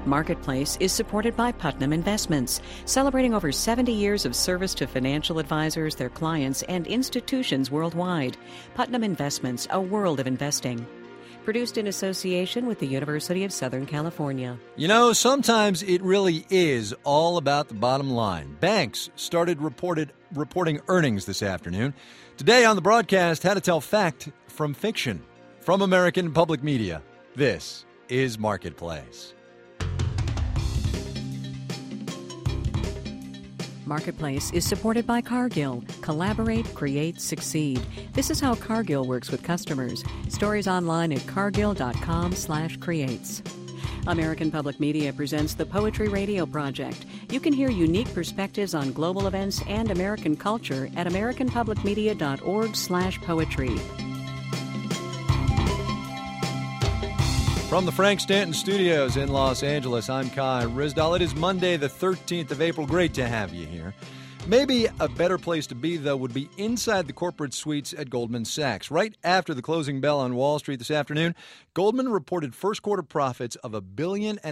Marketplace is supported by Putnam Investments, celebrating over 70 years of service to financial advisors, their clients, and institutions worldwide. Putnam Investments, a world of investing. Produced in association with the University of Southern California. You know, sometimes it really is all about the bottom line. Banks started reporting earnings this afternoon. Today on the broadcast, how to tell fact from fiction. From American Public Media, this is Marketplace. Marketplace is supported by Cargill. Collaborate, create, succeed. This is how Cargill works with customers. Stories online at cargill.com/creates. American Public Media presents the Poetry Radio Project. You can hear unique perspectives on global events and American culture at americanpublicmedia.org/poetry. From the Frank Stanton Studios in Los Angeles, I'm Kai Ryssdal. It is Monday, the 13th of April. Great to have you here. Maybe a better place to be, though, would be inside the corporate suites at Goldman Sachs. Right after the closing bell on Wall Street this afternoon, Goldman reported first quarter profits of $1.5 billion.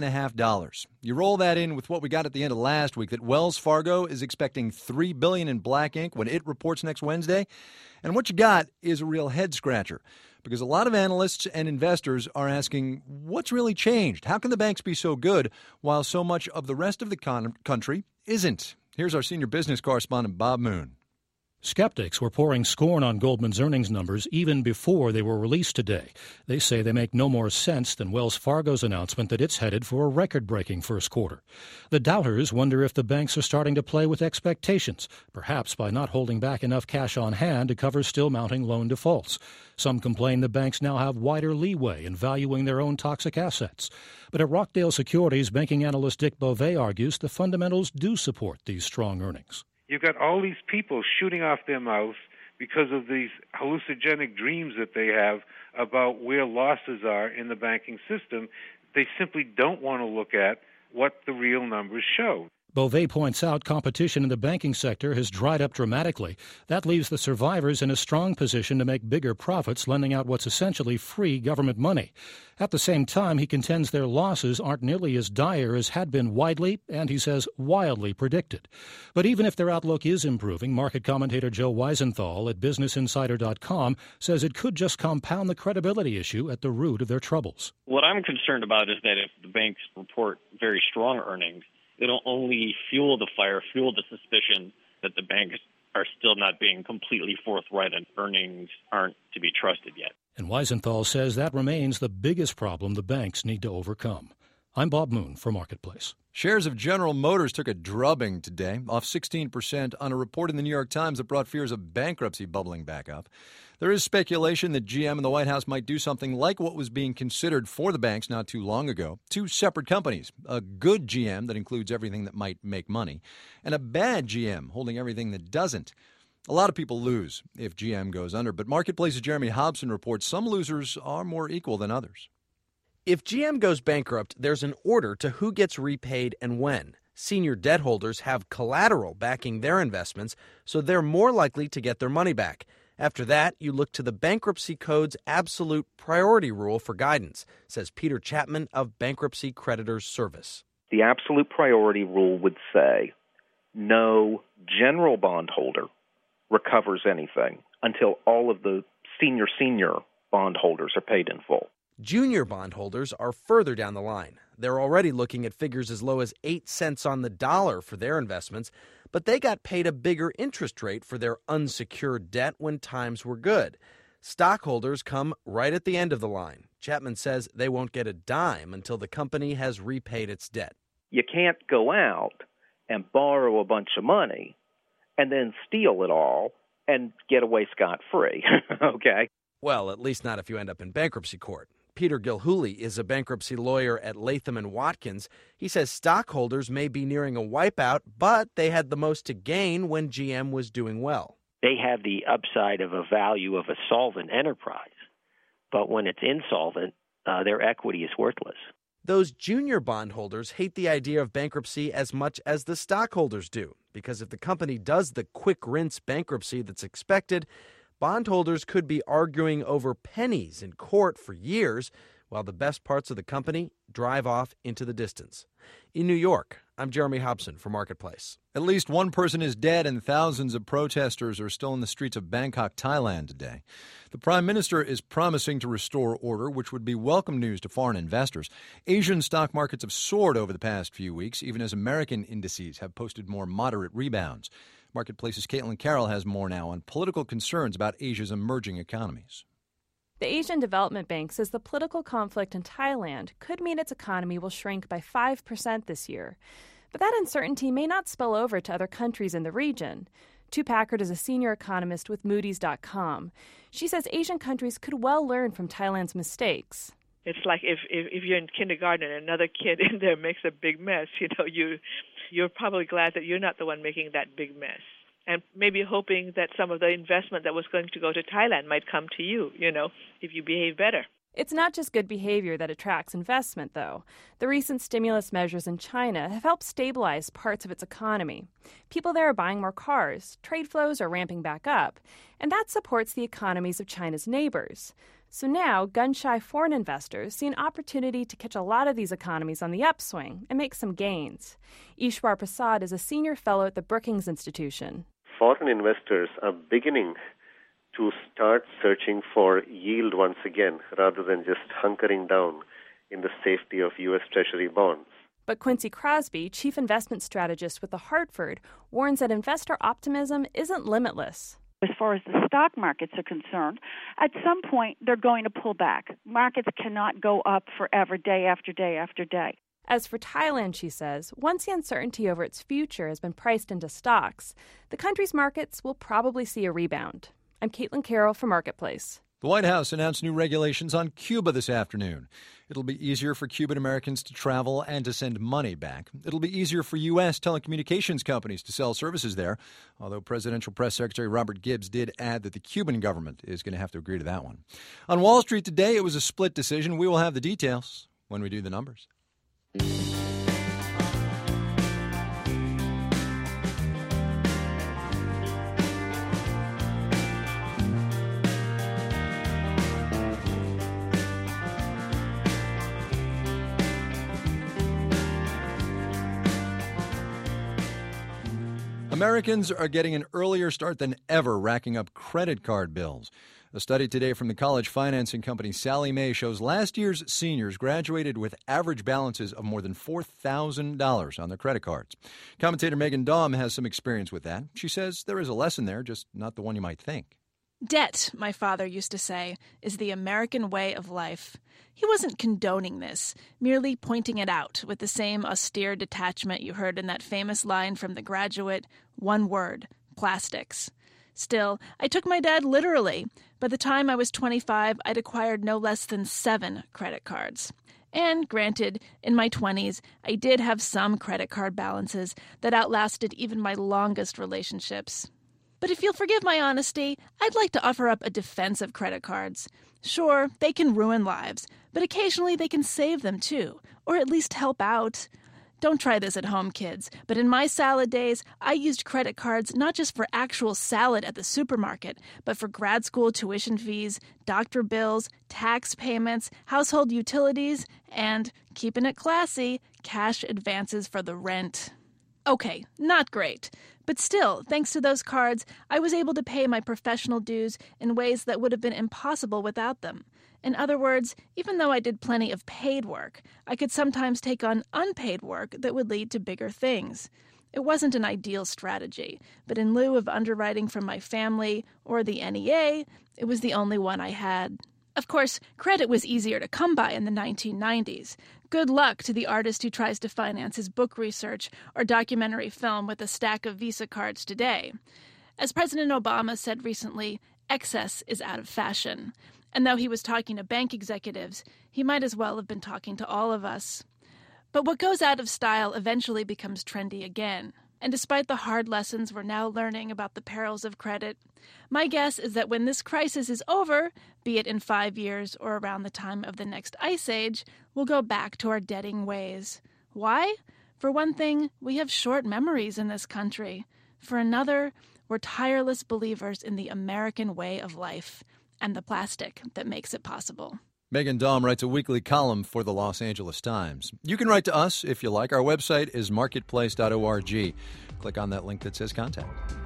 You roll that in with what we got at the end of last week, that Wells Fargo is expecting $3 billion in black ink when it reports next Wednesday. And what you got is a real head-scratcher, because a lot of analysts and investors are asking, what's really changed? How can the banks be so good while so much of the rest of the country isn't? Here's our senior business correspondent, Bob Moon. Skeptics were pouring scorn on Goldman's earnings numbers even before they were released today. They say they make no more sense than Wells Fargo's announcement that it's headed for a record-breaking first quarter. The doubters wonder if the banks are starting to play with expectations, perhaps by not holding back enough cash on hand to cover still mounting loan defaults. Some complain the banks now have wider leeway in valuing their own toxic assets. But at Rockdale Securities, banking analyst Dick Beauvais argues the fundamentals do support these strong earnings. You've got all these people shooting off their mouth because of these hallucinogenic dreams that they have about where losses are in the banking system. They simply don't want to look at what the real numbers show. Beauvais points out competition in the banking sector has dried up dramatically. That leaves the survivors in a strong position to make bigger profits, lending out what's essentially free government money. At the same time, he contends their losses aren't nearly as dire as had been widely, and he says wildly, predicted. But even if their outlook is improving, market commentator Joe Weisenthal at BusinessInsider.com says it could just compound the credibility issue at the root of their troubles. What I'm concerned about is that if the banks report very strong earnings, it'll only fuel the fire, fuel the suspicion that the banks are still not being completely forthright and earnings aren't to be trusted yet. And Weisenthal says that remains the biggest problem the banks need to overcome. I'm Bob Moon for Marketplace. Shares of General Motors took a drubbing today, off 16% on a report in the New York Times that brought fears of bankruptcy bubbling back up. There is speculation that GM and the White House might do something like what was being considered for the banks not too long ago. Two separate companies, a good GM that includes everything that might make money, and a bad GM holding everything that doesn't. A lot of people lose if GM goes under, but Marketplace's Jeremy Hobson reports some losers are more equal than others. If GM goes bankrupt, there's an order to who gets repaid and when. Senior debt holders have collateral backing their investments, so they're more likely to get their money back. After that, you look to the Bankruptcy Code's absolute priority rule for guidance, says Peter Chapman of Bankruptcy Creditors Service. The absolute priority rule would say no general bondholder recovers anything until all of the senior bondholders are paid in full. Junior bondholders are further down the line. They're already looking at figures as low as 8 cents on the dollar for their investments, but they got paid a bigger interest rate for their unsecured debt when times were good. Stockholders come right at the end of the line. Chapman says they won't get a dime until the company has repaid its debt. You can't go out and borrow a bunch of money and then steal it all and get away scot-free, okay? Well, at least not if you end up in bankruptcy court. Peter Gilhooly is a bankruptcy lawyer at Latham & Watkins. He says stockholders may be nearing a wipeout, but they had the most to gain when GM was doing well. They have the upside of a value of a solvent enterprise, but when it's insolvent, their equity is worthless. Those junior bondholders hate the idea of bankruptcy as much as the stockholders do, because if the company does the quick rinse bankruptcy that's expected, bondholders could be arguing over pennies in court for years, while the best parts of the company drive off into the distance. In New York, I'm Jeremy Hobson for Marketplace. At least one person is dead and thousands of protesters are still in the streets of Bangkok, Thailand today. The Prime Minister is promising to restore order, which would be welcome news to foreign investors. Asian stock markets have soared over the past few weeks, even as American indices have posted more moderate rebounds. Marketplace's Caitlin Carroll has more now on political concerns about Asia's emerging economies. The Asian Development Bank says the political conflict in Thailand could mean its economy will shrink by 5% this year. But that uncertainty may not spill over to other countries in the region. Tu Packard is a senior economist with Moody's.com. She says Asian countries could well learn from Thailand's mistakes. It's like if you're in kindergarten and another kid in there makes a big mess, you're probably glad that you're not the one making that big mess. And maybe hoping that some of the investment that was going to go to Thailand might come to you, if you behave better. It's not just good behavior that attracts investment, though. The recent stimulus measures in China have helped stabilize parts of its economy. People there are buying more cars, trade flows are ramping back up, and that supports the economies of China's neighbors. So now, gun-shy foreign investors see an opportunity to catch a lot of these economies on the upswing and make some gains. Ishwar Prasad is a senior fellow at the Brookings Institution. Foreign investors are beginning to start searching for yield once again, rather than just hunkering down in the safety of U.S. Treasury bonds. But Quincy Crosby, chief investment strategist with The Hartford, warns that investor optimism isn't limitless. As far as the stock markets are concerned, at some point they're going to pull back. Markets cannot go up forever, day after day after day. As for Thailand, she says, once the uncertainty over its future has been priced into stocks, the country's markets will probably see a rebound. I'm Caitlin Carroll for Marketplace. The White House announced new regulations on Cuba this afternoon. It'll be easier for Cuban Americans to travel and to send money back. It'll be easier for U.S. telecommunications companies to sell services there, although Presidential Press Secretary Robert Gibbs did add that the Cuban government is going to have to agree to that one. On Wall Street today, it was a split decision. We will have the details when we do the numbers. Americans are getting an earlier start than ever racking up credit card bills. A study today from the college financing company Sallie Mae shows last year's seniors graduated with average balances of more than $4,000 on their credit cards. Commentator Megan Daum has some experience with that. She says there is a lesson there, just not the one you might think. Debt, my father used to say, is the American way of life. He wasn't condoning this, merely pointing it out with the same austere detachment you heard in that famous line from The Graduate, one word, plastics. Still, I took my dad literally. By the time I was 25, I'd acquired no less than 7 credit cards. And granted, in my 20s, I did have some credit card balances that outlasted even my longest relationships. But if you'll forgive my honesty, I'd like to offer up a defense of credit cards. Sure, they can ruin lives, but occasionally they can save them too, or at least help out. Don't try this at home, kids, but in my salad days, I used credit cards not just for actual salad at the supermarket, but for grad school tuition fees, doctor bills, tax payments, household utilities, and, keeping it classy, cash advances for the rent. Okay, not great. But still, thanks to those cards, I was able to pay my professional dues in ways that would have been impossible without them. In other words, even though I did plenty of paid work, I could sometimes take on unpaid work that would lead to bigger things. It wasn't an ideal strategy, but in lieu of underwriting from my family or the NEA, it was the only one I had. Of course, credit was easier to come by in the 1990s. Good luck to the artist who tries to finance his book research or documentary film with a stack of Visa cards today. As President Obama said recently, excess is out of fashion. And though he was talking to bank executives, he might as well have been talking to all of us. But what goes out of style eventually becomes trendy again. And despite the hard lessons we're now learning about the perils of credit, my guess is that when this crisis is over, be it in 5 years or around the time of the next ice age, we'll go back to our debting ways. Why? For one thing, we have short memories in this country. For another, we're tireless believers in the American way of life and the plastic that makes it possible. Megan Daum writes a weekly column for the Los Angeles Times. You can write to us if you like. Our website is marketplace.org. Click on that link that says contact.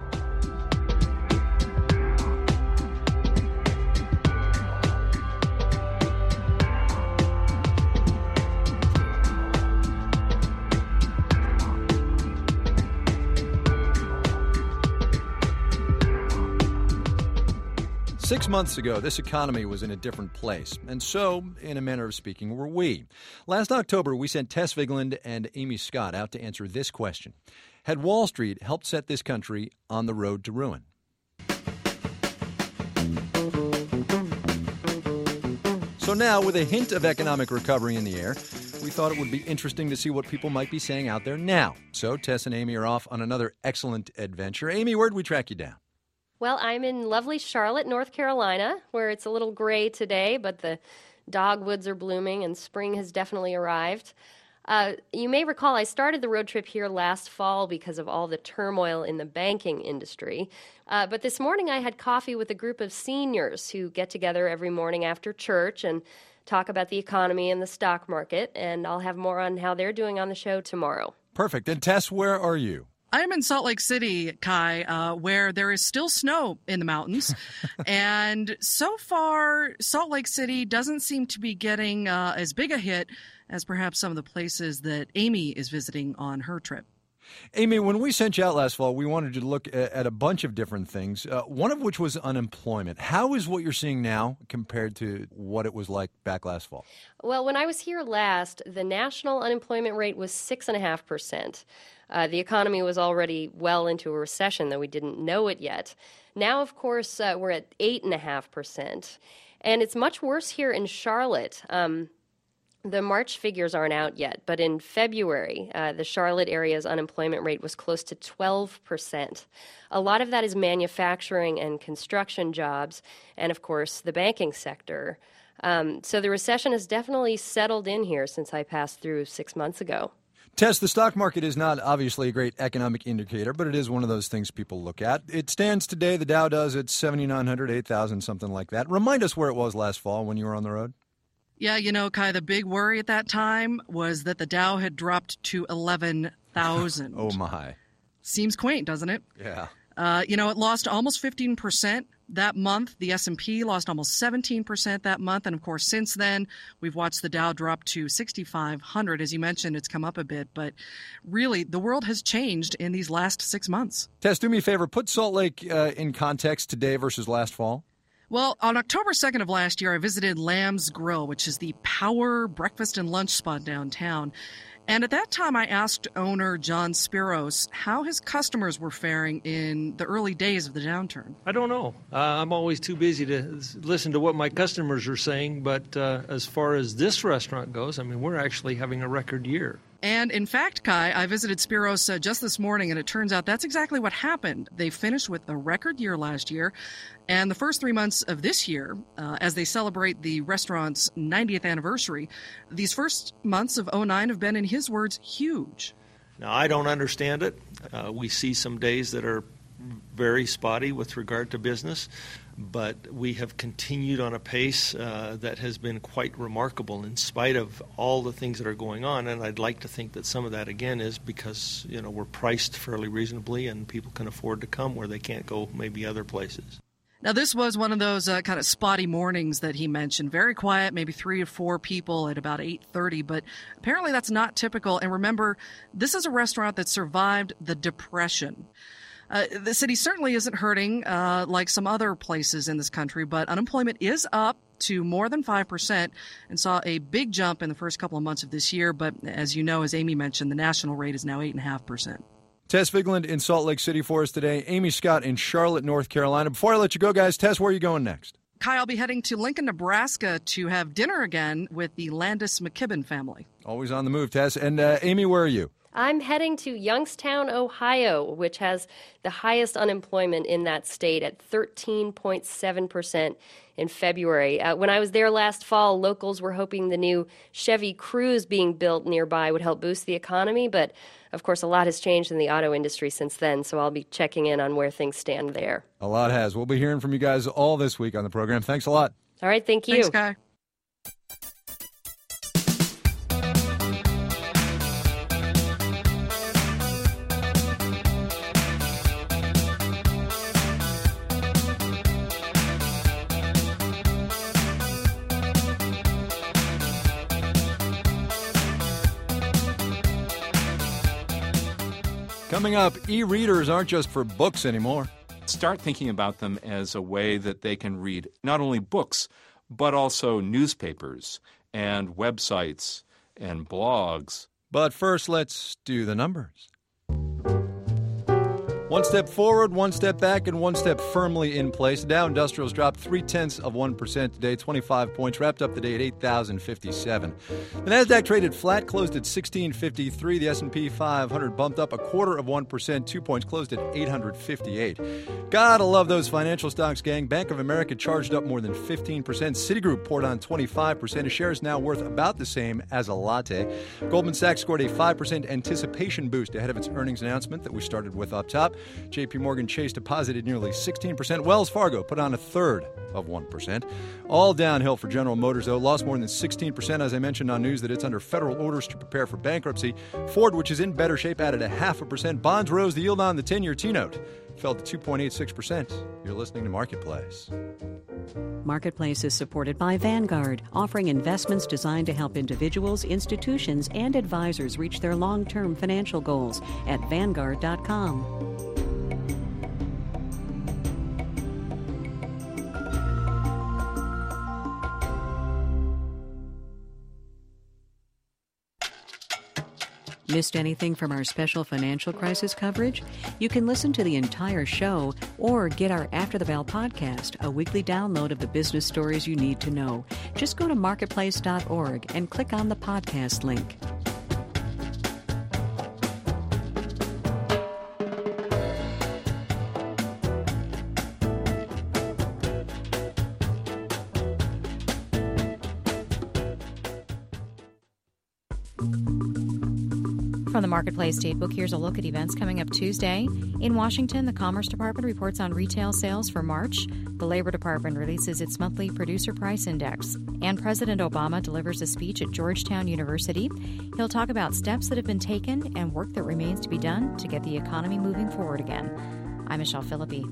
6 months ago, this economy was in a different place, and so, in a manner of speaking, were we. Last October, we sent Tess Vigland and Amy Scott out to answer this question. Had Wall Street helped set this country on the road to ruin? So now, with a hint of economic recovery in the air, we thought it would be interesting to see what people might be saying out there now. So Tess and Amy are off on another excellent adventure. Amy, where'd we track you down? Well, I'm in lovely Charlotte, North Carolina, where it's a little gray today, but the dogwoods are blooming and spring has definitely arrived. You may recall I started the road trip here last fall because of all the turmoil in the banking industry. But this morning I had coffee with a group of seniors who get together every morning after church and talk about the economy and the stock market, and I'll have more on how they're doing on the show tomorrow. Perfect. And Tess, where are you? I'm in Salt Lake City, Kai, where there is still snow in the mountains. And so far, Salt Lake City doesn't seem to be getting as big a hit as perhaps some of the places that Amy is visiting on her trip. Amy, when we sent you out last fall, we wanted you to look at a bunch of different things, one of which was unemployment. How is what you're seeing now compared to what it was like back last fall? Well, when I was here last, the national unemployment rate was 6.5%. The economy was already well into a recession, though we didn't know it yet. Now, of course, we're at 8.5%. And it's much worse here in Charlotte. The March figures aren't out yet, but in February, the Charlotte area's unemployment rate was close to 12%. A lot of that is manufacturing and construction jobs, and of course, the banking sector. So the recession has definitely settled in here since I passed through 6 months ago. Tess, the stock market is not obviously a great economic indicator, but it is one of those things people look at. It stands today, the Dow does, at 7,900, 8,000, something like that. Remind us where it was last fall when you were on the road. Yeah, you know, Kai, the big worry at that time was that the Dow had dropped to 11,000. Oh, my. Seems quaint, doesn't it? Yeah. It lost almost 15% that month. The S&P lost almost 17% that month. And, of course, since then, we've watched the Dow drop to 6,500. As you mentioned, it's come up a bit. But really, the world has changed in these last 6 months. Tess, do me a favor. Put Salt Lake in context today versus last fall. Well, on October 2nd of last year, I visited Lamb's Grill, which is the power breakfast and lunch spot downtown. And at that time, I asked owner John Spiros how his customers were faring in the early days of the downturn. I don't know. I'm always too busy to listen to what my customers are saying. But as far as this restaurant goes, I mean, we're actually having a record year. And in fact, Kai, I visited Spiros just this morning, and it turns out that's exactly what happened. They finished with a record year last year, and the first 3 months of this year, as they celebrate the restaurant's 90th anniversary, these first months of 2009 have been, in his words, huge. Now, I don't understand it. We see some days that are very spotty with regard to business, but we have continued on a pace that has been quite remarkable in spite of all the things that are going on. And I'd like to think that some of that, again, is because, we're priced fairly reasonably and people can afford to come where they can't go maybe other places. Now, this was one of those kind of spotty mornings that he mentioned. Very quiet, maybe 3 or 4 people at about 8:30, but apparently that's not typical. And remember, this is a restaurant that survived the Depression. The city certainly isn't hurting like some other places in this country, but unemployment is up to more than 5% and saw a big jump in the first couple of months of this year. But as you know, as Amy mentioned, the national rate is now 8.5%. Tess Vigland in Salt Lake City for us today. Amy Scott in Charlotte, North Carolina. Before I let you go, guys, Tess, where are you going next? Kai, I'll be heading to Lincoln, Nebraska to have dinner again with the Landis McKibben family. Always on the move, Tess. And Amy, where are you? I'm heading to Youngstown, Ohio, which has the highest unemployment in that state at 13.7% in February. When I was there last fall, locals were hoping the new Chevy Cruze being built nearby would help boost the economy, but of course a lot has changed in the auto industry since then, so I'll be checking in on where things stand there. A lot has. We'll be hearing from you guys all this week on the program. Thanks a lot. All right, thank you. Thanks, Kai. Coming up, e-readers aren't just for books anymore. Start thinking about them as a way that they can read not only books, but also newspapers and websites and blogs. But first, let's do the numbers. One step forward, one step back, and one step firmly in place. The Dow Industrials dropped 0.3% today, 25 points, wrapped up the day at 8,057. The Nasdaq traded flat, closed at 1653. The S&P 500 bumped up 0.25%, 2 points, closed at 858. Gotta love those financial stocks, gang. Bank of America charged up more than 15%. Citigroup poured on 25%. A share is now worth about the same as a latte. Goldman Sachs scored a 5% anticipation boost ahead of its earnings announcement that we started with up top. J.P. Morgan Chase deposited nearly 16%. Wells Fargo put on 1/3%. All downhill for General Motors, though. Lost more than 16%, as I mentioned on news that it's under federal orders to prepare for bankruptcy. Ford, which is in better shape, added 0.5%. Bonds rose. The yield on the 10-year T-note fell to 2.86%. You're listening to Marketplace. Marketplace is supported by Vanguard, offering investments designed to help individuals, institutions, and advisors reach their long-term financial goals at Vanguard.com. Missed anything from our special financial crisis coverage? You can listen to the entire show or get our After the Bell podcast, a weekly download of the business stories you need to know. Just go to marketplace.org and click on the podcast link. From the Marketplace Datebook, here's a look at events coming up Tuesday. In Washington, the Commerce Department reports on retail sales for March. The Labor Department releases its monthly Producer Price Index. And President Obama delivers a speech at Georgetown University. He'll talk about steps that have been taken and work that remains to be done to get the economy moving forward again. I'm Michelle Philippi.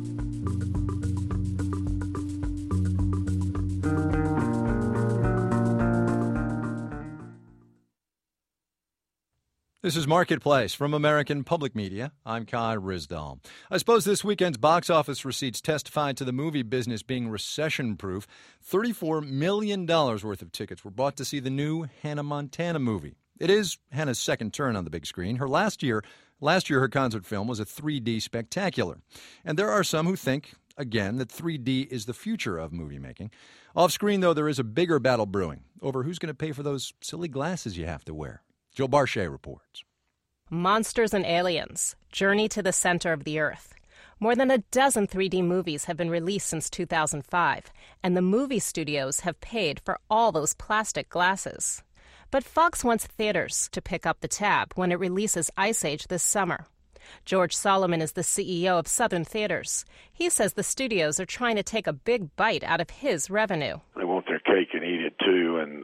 This is Marketplace from American Public Media. I'm Kai Ryssdal. I suppose this weekend's box office receipts testified to the movie business being recession-proof. $34 million worth of tickets were bought to see the new Hannah Montana movie. It is Hannah's second turn on the big screen. Her last year, her concert film was a 3D spectacular. And there are some who think, again, that 3D is the future of movie making. Off-screen, though, there is a bigger battle brewing over who's going to pay for those silly glasses you have to wear. Jill Barchet reports. Monsters and Aliens, Journey to the Center of the Earth. More than a dozen 3D movies have been released since 2005, and the movie studios have paid for all those plastic glasses. But Fox wants theaters to pick up the tab when it releases Ice Age this summer. George Solomon is the CEO of Southern Theaters. He says the studios are trying to take a big bite out of his revenue. They want their cake and eat it too, and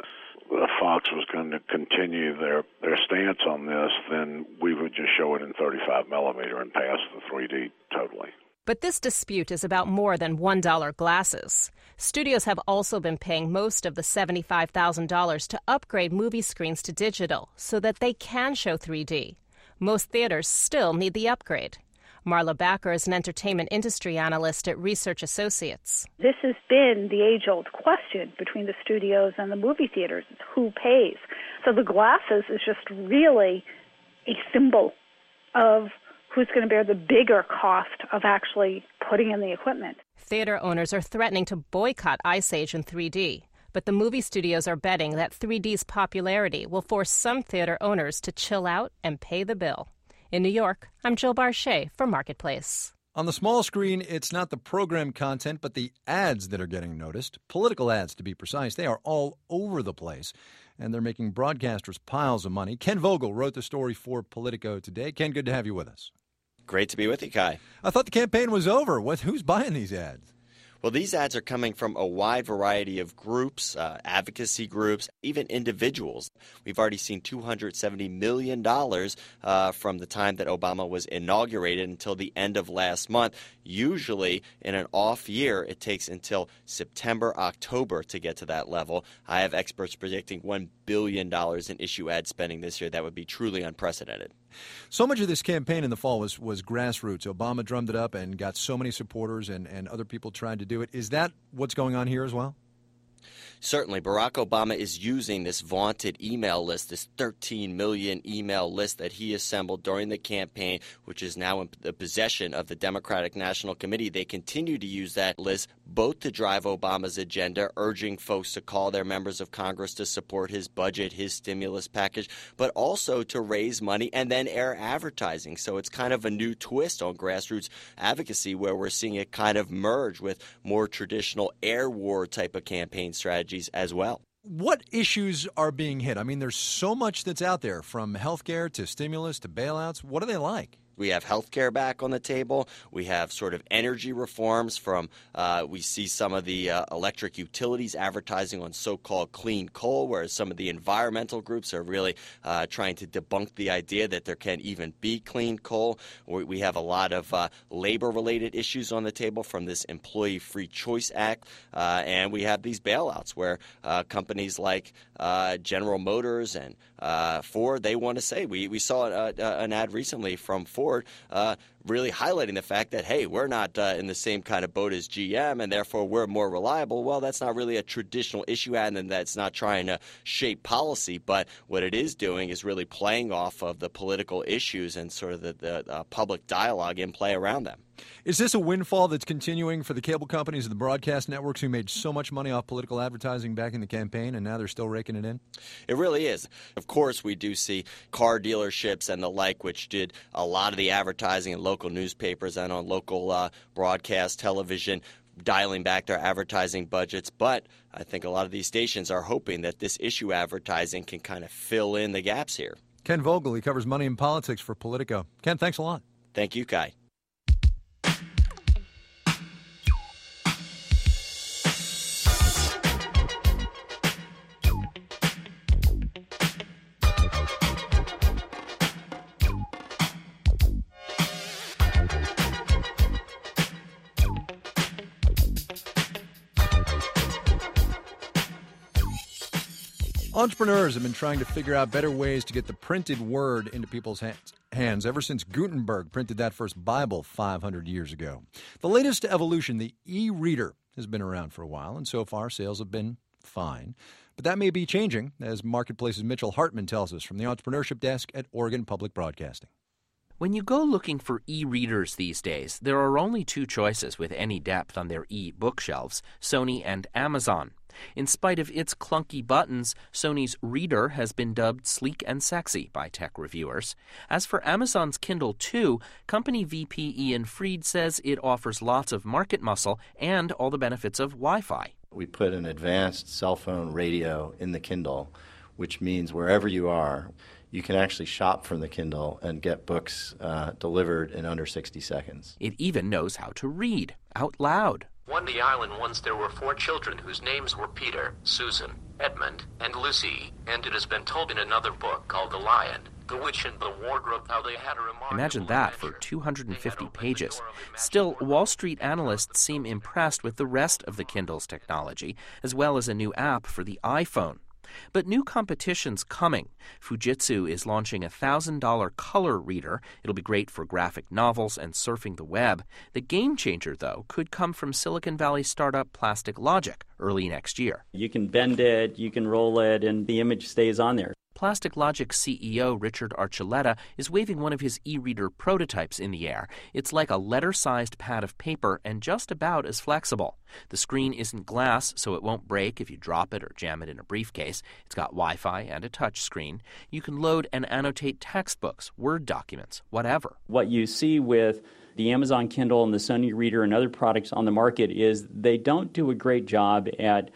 Fox was going to continue their stance on this, then we would just show it in 35 millimeter and pass the 3D totally. But this dispute is about more than $1 glasses. Studios have also been paying most of the $75,000 to upgrade movie screens to digital so that they can show 3D. Most theaters still need the upgrade. Marla Backer is an entertainment industry analyst at Research Associates. This has been the age-old question between the studios and the movie theaters. It's who pays. So the glasses is just really a symbol of who's going to bear the bigger cost of actually putting in the equipment. Theater owners are threatening to boycott Ice Age in 3D. But the movie studios are betting that 3D's popularity will force some theater owners to chill out and pay the bill. In New York, I'm Jill Barchet for Marketplace. On the small screen, it's not the program content, but the ads that are getting noticed. Political ads, to be precise. They are all over the place, and they're making broadcasters piles of money. Ken Vogel wrote the story for Politico today. Ken, good to have you with us. Great to be with you, Kai. I thought the campaign was over. Who's buying these ads? Well, these ads are coming from a wide variety of groups, advocacy groups, even individuals. We've already seen $270 million from the time that Obama was inaugurated until the end of last month. Usually, in an off year, it takes until September, October to get to that level. I have experts predicting $1 billion in issue ad spending this year. That would be truly unprecedented. So much of this campaign in the fall was grassroots. Obama drummed it up and got so many supporters, and other people tried to do it. Is that what's going on here as well? Certainly, Barack Obama is using this vaunted email list, this 13 million email list that he assembled during the campaign, which is now in the possession of the Democratic National Committee. They continue to use that list both to drive Obama's agenda, urging folks to call their members of Congress to support his budget, his stimulus package, but also to raise money and then air advertising. So it's kind of a new twist on grassroots advocacy where we're seeing it kind of merge with more traditional air war type of campaign strategies as well. What issues are being hit? I mean, there's so much that's out there, from healthcare to stimulus to bailouts. What are they like? We have health care back on the table. We have sort of energy reforms from we see some of the electric utilities advertising on so-called clean coal, whereas some of the environmental groups are really trying to debunk the idea that there can even be clean coal. We have a lot of labor-related issues on the table from this Employee Free Choice Act, and we have these bailouts where companies like General Motors and Ford, they want to say, we saw an ad recently from Ford really highlighting the fact that, hey, we're not in the same kind of boat as GM and therefore we're more reliable. Well, that's not really a traditional issue ad, and that's not trying to shape policy, but what it is doing is really playing off of the political issues and sort of the public dialogue in play around them. Is this a windfall that's continuing for the cable companies and the broadcast networks who made so much money off political advertising back in the campaign, and now they're still raking it in? It really is. Of course, we do see car dealerships and the like, which did a lot of the advertising in local newspapers and on local broadcast television, dialing back their advertising budgets. But I think a lot of these stations are hoping that this issue advertising can kind of fill in the gaps here. Ken Vogel, he covers money and politics for Politico. Ken, thanks a lot. Thank you, Kai. Entrepreneurs have been trying to figure out better ways to get the printed word into people's hands ever since Gutenberg printed that first Bible 500 years ago. The latest evolution, the e-reader, has been around for a while, and so far sales have been fine. But that may be changing, as Marketplace's Mitchell Hartman tells us from the Entrepreneurship Desk at Oregon Public Broadcasting. When you go looking for e-readers these days, there are only two choices with any depth on their e-bookshelves, Sony and Amazon. In spite of its clunky buttons, Sony's Reader has been dubbed sleek and sexy by tech reviewers. As for Amazon's Kindle 2, company VP Ian Freed says it offers lots of market muscle and all the benefits of Wi-Fi. We put an advanced cell phone radio in the Kindle, which means wherever you are, you can actually shop from the Kindle and get books delivered in under 60 seconds. It even knows how to read out loud. On the island once there were 4 children whose names were Peter, Susan, Edmund, and Lucy, and it has been told in another book called The Lion, The Witch and the Wardrobe, how they had a remarkable Imagine that for 250 pages. Still, Wall Street analysts seem impressed with the rest of the Kindle's technology, as well as a new app for the iPhone. But new competition's coming. Fujitsu is launching a $1,000 color reader. It'll be great for graphic novels and surfing the web. The game changer, though, could come from Silicon Valley startup Plastic Logic early next year. You can bend it, you can roll it, and the image stays on there. Plastic Logic CEO Richard Archuleta is waving one of his e-reader prototypes in the air. It's like a letter-sized pad of paper and just about as flexible. The screen isn't glass, so it won't break if you drop it or jam it in a briefcase. It's got Wi-Fi and a touch screen. You can load and annotate textbooks, Word documents, whatever. What you see with the Amazon Kindle and the Sony Reader and other products on the market is they don't do a great job at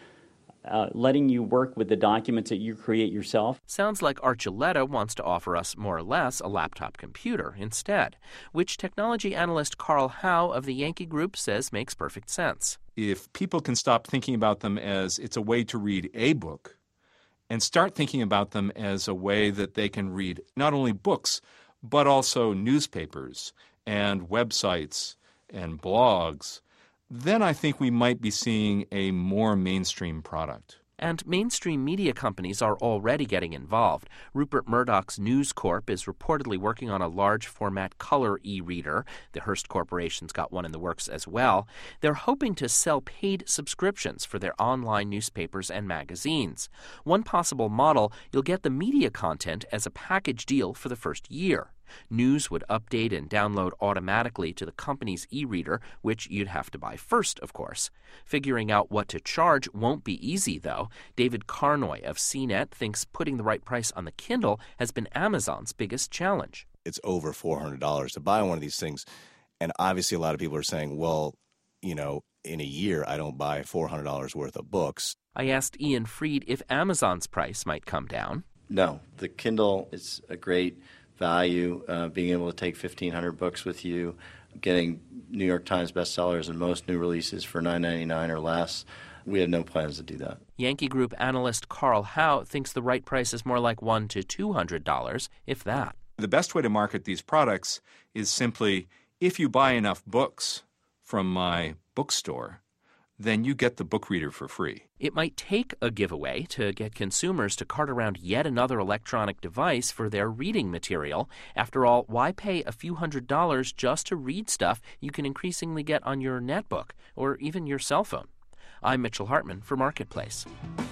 letting you work with the documents that you create yourself. Sounds like Archuleta wants to offer us more or less a laptop computer instead, which technology analyst Carl Howe of the Yankee Group says makes perfect sense. If people can stop thinking about them as it's a way to read a book and start thinking about them as a way that they can read not only books, but also newspapers and websites and blogs, then I think we might be seeing a more mainstream product. And mainstream media companies are already getting involved. Rupert Murdoch's News Corp is reportedly working on a large-format color e-reader. The Hearst Corporation's got one in the works as well. They're hoping to sell paid subscriptions for their online newspapers and magazines. One possible model, you'll get the media content as a package deal for the first year. News would update and download automatically to the company's e-reader, which you'd have to buy first, of course. Figuring out what to charge won't be easy, though. David Carnoy of CNET thinks putting the right price on the Kindle has been Amazon's biggest challenge. It's over $400 to buy one of these things. And obviously a lot of people are saying, well, in a year I don't buy $400 worth of books. I asked Ian Freed if Amazon's price might come down. No, the Kindle is a great value, being able to take 1,500 books with you, getting New York Times bestsellers and most new releases for $9.99 or less. We have no plans to do that. Yankee Group analyst Carl Howe thinks the right price is more like $100 to $200, if that. The best way to market these products is simply, if you buy enough books from my bookstore, then you get the book reader for free. It might take a giveaway to get consumers to cart around yet another electronic device for their reading material. After all, why pay a few $100s just to read stuff you can increasingly get on your netbook or even your cell phone? I'm Mitchell Hartman for Marketplace.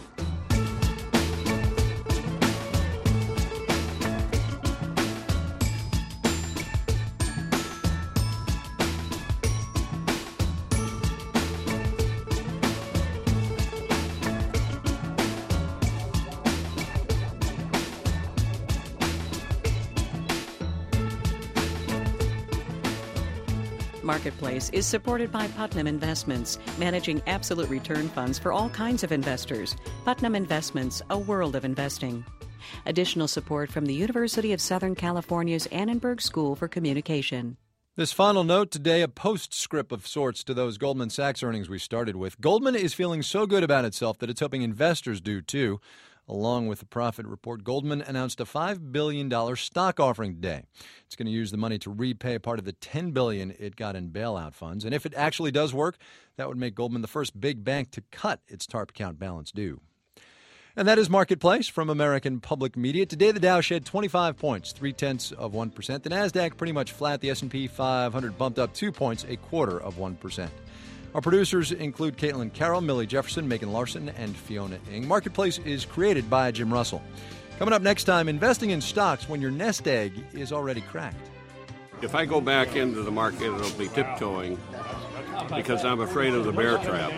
Marketplace is supported by Putnam Investments, managing absolute return funds for all kinds of investors. Putnam Investments, a world of investing. Additional support from the University of Southern California's Annenberg School for Communication. This final note today, a postscript of sorts to those Goldman Sachs earnings we started with. Goldman is feeling so good about itself that it's hoping investors do too. Along with the profit report, Goldman announced a $5 billion stock offering today. It's going to use the money to repay part of the $10 billion it got in bailout funds. And if it actually does work, that would make Goldman the first big bank to cut its TARP account balance due. And that is Marketplace from American Public Media. Today, the Dow shed 25 points, 0.3%. The NASDAQ pretty much flat. The S&P 500 bumped up 2 points, 0.25%. Our producers include Caitlin Carroll, Millie Jefferson, Megan Larson, and Fiona Ng. Marketplace is created by Jim Russell. Coming up next time, investing in stocks when your nest egg is already cracked. If I go back into the market, it'll be tiptoeing because I'm afraid of the bear trap,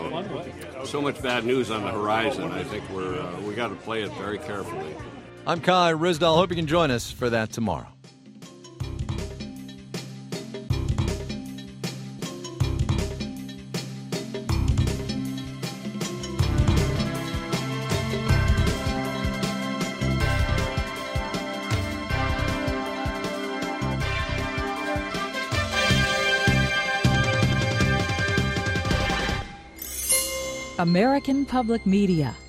So much bad news on the horizon. I think we got to play it very carefully. I'm Kai Ryssdal. Hope you can join us for that tomorrow. American Public Media